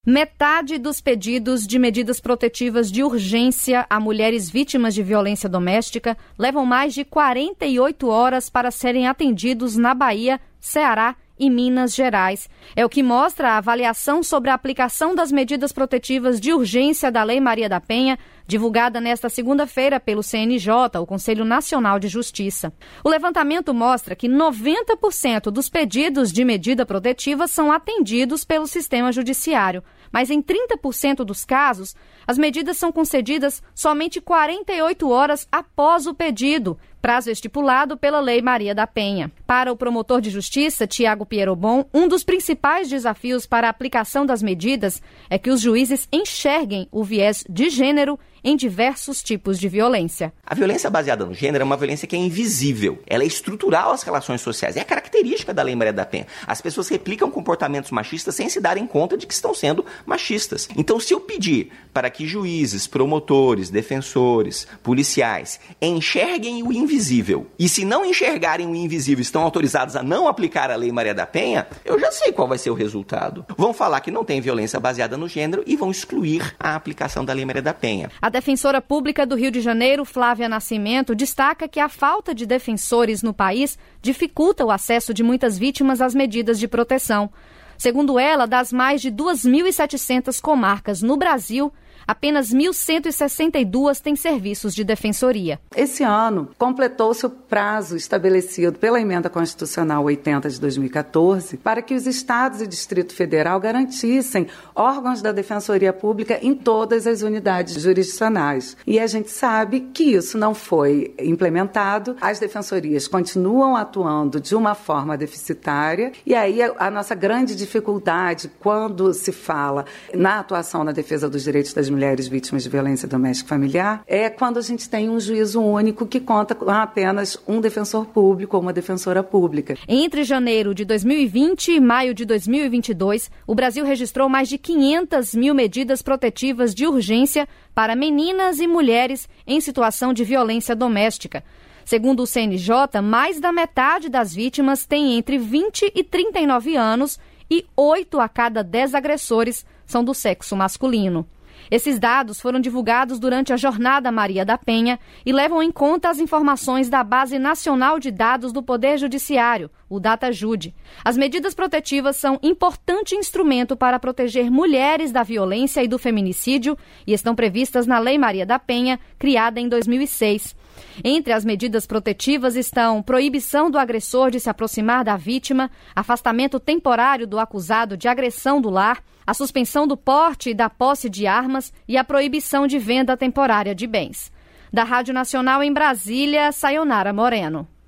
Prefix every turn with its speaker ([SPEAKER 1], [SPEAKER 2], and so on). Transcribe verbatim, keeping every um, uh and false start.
[SPEAKER 1] Metade dos pedidos de medidas protetivas de urgência a mulheres vítimas de violência doméstica levam mais de quarenta e oito horas para serem atendidos na Bahia, Ceará e Minas Gerais. É o que mostra a avaliação sobre a aplicação das medidas protetivas de urgência da Lei Maria da Penha, divulgada nesta segunda-feira pelo C N J, o Conselho Nacional de Justiça. O levantamento mostra que noventa por cento dos pedidos de medida protetiva são atendidos pelo sistema judiciário, mas em trinta por cento dos casos, as medidas são concedidas somente quarenta e oito horas após o pedido, prazo estipulado pela Lei Maria da Penha. Para o promotor de justiça, Tiago Pierobon, um dos principais desafios para a aplicação das medidas é que os juízes enxerguem o viés de gênero em diversos tipos de violência.
[SPEAKER 2] A violência baseada no gênero é uma violência que é invisível. Ela é estrutural às relações sociais. É a característica da Lei Maria da Penha. As pessoas replicam comportamentos machistas sem se darem conta de que estão sendo machistas. Então, se eu pedir para que juízes, promotores, defensores, policiais enxerguem o invisível, e se não enxergarem o invisível, estão autorizados a não aplicar a Lei Maria da Penha, eu já sei qual vai ser o resultado. Vão falar que não tem violência baseada no gênero e vão excluir a aplicação da Lei Maria da Penha.
[SPEAKER 1] A defensora pública do Rio de Janeiro, Flávia Nascimento, destaca que a falta de defensores no país dificulta o acesso de muitas vítimas às medidas de proteção. Segundo ela, das mais de duas mil e setecentas comarcas no Brasil, apenas mil cento e sessenta e duas têm serviços de defensoria.
[SPEAKER 3] Esse ano, completou-se o prazo estabelecido pela Emenda Constitucional oitenta de dois mil e quatorze para que os estados e Distrito Federal garantissem órgãos da Defensoria Pública em todas as unidades jurisdicionais. E a gente sabe que isso não foi implementado, as defensorias continuam atuando de uma forma deficitária, e aí a, a nossa grande dificuldade quando se fala na atuação na defesa dos direitos das mulheres mulheres vítimas de violência doméstica e familiar, é quando a gente tem um juízo único que conta com apenas um defensor público ou uma defensora pública.
[SPEAKER 1] Entre janeiro de dois mil e vinte e maio de dois mil e vinte e dois, o Brasil registrou mais de quinhentas mil medidas protetivas de urgência para meninas e mulheres em situação de violência doméstica. Segundo o C N J, mais da metade das vítimas tem entre vinte e trinta e nove anos e oito a cada dez agressores são do sexo masculino. Esses dados foram divulgados durante a Jornada Maria da Penha e levam em conta as informações da Base Nacional de Dados do Poder Judiciário, o DataJude. As medidas protetivas são importante instrumento para proteger mulheres da violência e do feminicídio e estão previstas na Lei Maria da Penha, criada em dois mil e seis. Entre as medidas protetivas estão proibição do agressor de se aproximar da vítima, afastamento temporário do acusado de agressão do lar, a suspensão do porte e da posse de armas e a proibição de venda temporária de bens. Da Rádio Nacional em Brasília, Sayonara Moreno.